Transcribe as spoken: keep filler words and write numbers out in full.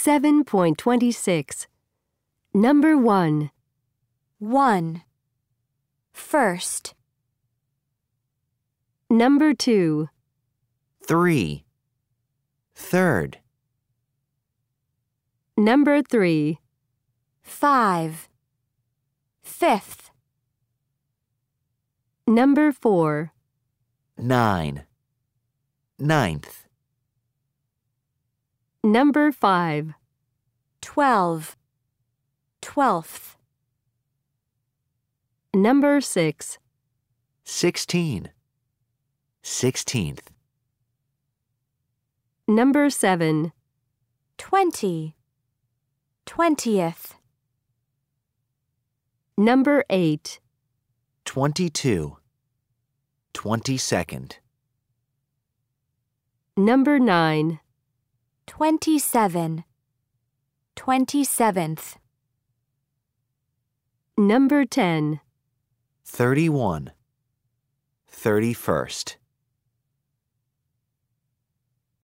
seven point two six. Number one. One. First. Number two. Three. Third. Number three. Five. Fifth. Number four. Nine. Ninth. Number five. Twelve. Twelfth. Number six. Sixteen. Sixteenth. Number seven. Twenty. Twentieth. Number eight. Twenty-two. Twenty-second. Number nine. Twenty-seven. Twenty-seventh. Number ten. Thirty-one. Thirty-first.